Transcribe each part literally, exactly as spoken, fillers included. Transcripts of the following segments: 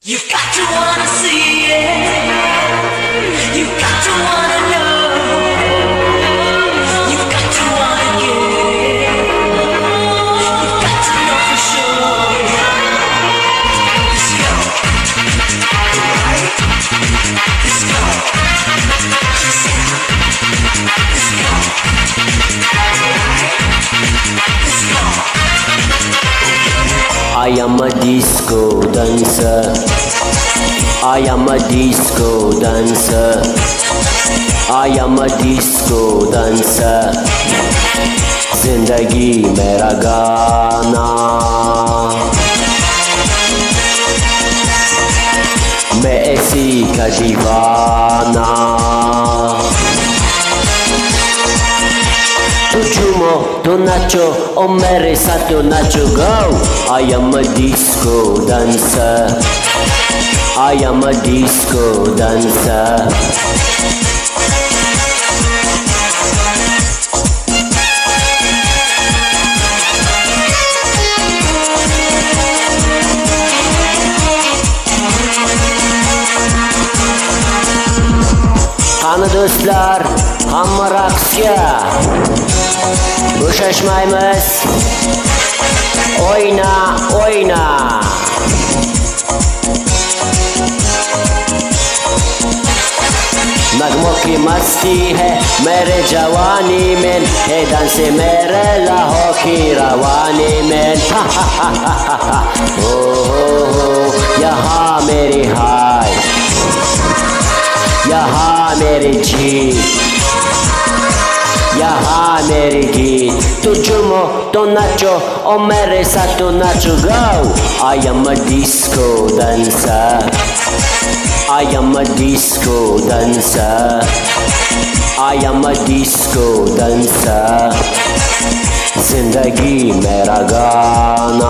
You got to wanna see it. You got to wanna know. You got to wanna get it. You got to know for sure. Let's go. Right? Let's go. Let's go. Right? Let's go. I am a disco dancer. I am a disco dancer. I am a disco dancer. जिंदगी मेरा गाना, मैं ऐसी का दीवाना। Tu झूमो तो नाचो ओ मेरे साथ तो नाचो go. I am a disco dancer. I am a disco dancer. Hani dostlar, hamma raqsga bo'shashmaymiz. Oyna, oyna. नगमों की मस्ती है मेरे जवानी में, है डांस मेरे लहू की रवानी में। हा हा हा हा हा हो हो हो, यहाँ मेरी हाय, यहाँ मेरी जीत, यहाँ मेरी गीत। तू झूमो तो नाचो ओ मेरे साथ तो नाचो go. I am a disco dancer. I am a disco dancer. I am a disco dancer. जिंदगी मेरा गाना,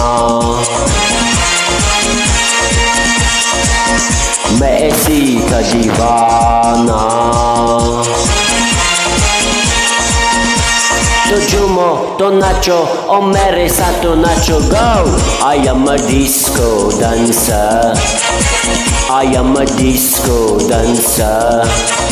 मैं ऐसी का दीवाना। तो झूमो तो नाचो ओ मेरे साथ तो नाचो go. I am a disco dancer. I am a disco dancer.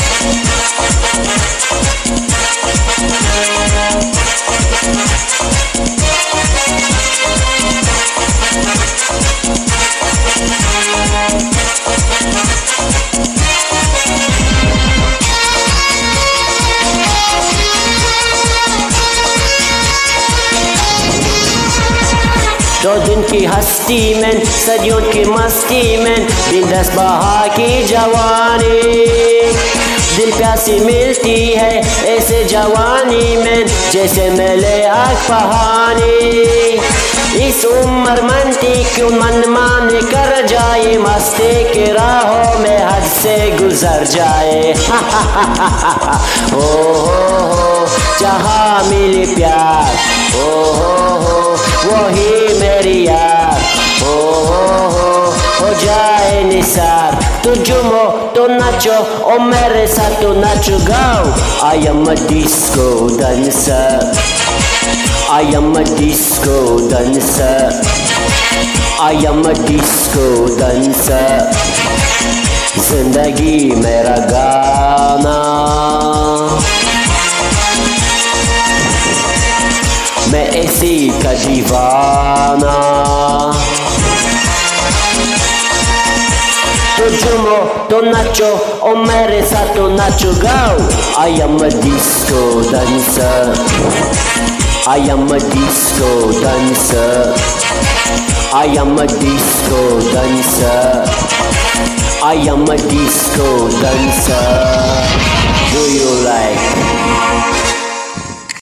दो दिन की हस्ती में, सदियों की मस्ती में, बिंदास बहा की जवानी। दिल प्यासी मिलती है ऐसे जवानी में, जैसे मेले आग पहानी। इस उम्र मनती क्यों मनमानी कर जाए, मस्ती की राहों में हद से गुजर जाए। हो हो हो, जहाँ मिले प्यार, हो हो हो, वही मेरी यार। हो हो हो, हो जाए निसार। तू झूमो तो नाचो ओ मेरे साथ तो नाचो go. I am a disco dancer. I am a disco dancer. I am a disco dancer. जिंदगी मेरा गाना, मैं ऐसी का दीवाना। तो झूमो तो नाचो ओ मेरे साथ तो नाचो go. I am a disco dancer. I am a disco dancer. I am a disco dancer. I am a disco dancer. Do you like?